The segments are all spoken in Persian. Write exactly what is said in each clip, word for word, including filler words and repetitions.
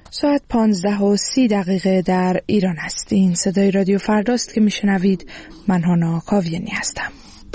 ساعت پانزده و سی دقیقه در ایران است. این صدای رادیو فرداست که میشنوید. من هانا کاویانی هستم.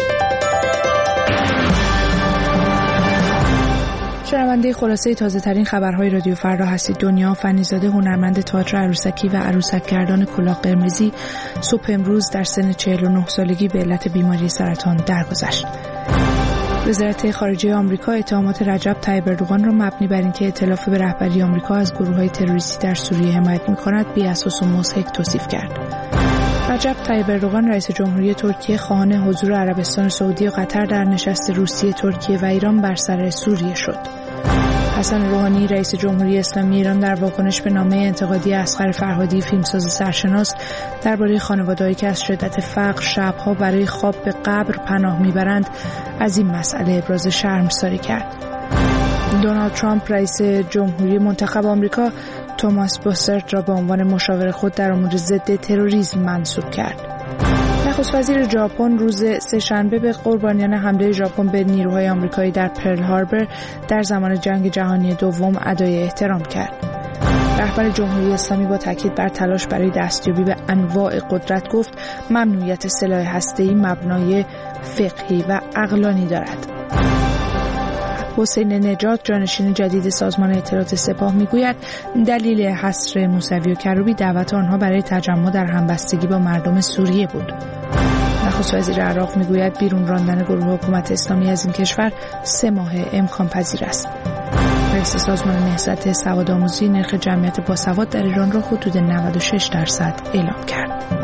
شنونده خلاصه تازه ترین خبرهای رادیو فردا هستید. دنیا فنیزاده، هنرمند تئاتر عروسکی و عروسکگردان کلاه قرمزی، صبح امروز در سن چهل و نه سالگی به علت بیماری سرطان درگذشت. وزارت خارجه آمریکا اتهامات رجب طیب اردوغان را مبنی بر اینکه ائتلاف به رهبری آمریکا از گروه‌های تروریستی در سوریه حمایت می‌کند بی‌اساس و مضحک توصیف کرد. رجب طیب اردوغان رئیس جمهوری ترکیه خواهان حضور عربستان سعودی و قطر در نشست روسیه، ترکیه و ایران بر سر سوریه شد. حسن روحانی رئیس جمهوری اسلامی ایران در واکنش به نامه انتقادی اصغر فرهادی فیلمساز سرشناس درباره خانواده‌ای که از شدت فقر شب‌ها برای خواب به قبر پناه می‌برند از این مسئله ابراز شرمساری کرد. دونالد ترامپ رئیس جمهوری منتخب آمریکا توماس بوسرت را به عنوان مشاور خود در امور ضد تروریسم منصوب کرد. نخست وزیر ژاپن روز سه‌شنبه به قربانیان حمله ژاپن به نیروهای آمریکایی در پرل هاربر در زمان جنگ جهانی دوم ادای احترام کرد. رهبر جمهوری اسلامی با تاکید بر تلاش برای دستیابی به انواع قدرت گفت ممنوعیت سلاح هسته‌ای مبنای فقهی و عقلانی دارد. حسین نجات جانشین جدید سازمان اطلاعات سپاه میگوید دلیل حصر موسوی و کروبی دعوت آنها برای تجمع در همبستگی با مردم سوریه بود. نخست وزیر عراق میگوید بیرون راندن گروه حکومت اسلامی از این کشور سه ماه امکان پذیر است. رئیس سازمان نهضت سوادآموزی نرخ جمعیت باسواد در ایران را حدود نود و شش درصد اعلام کرد.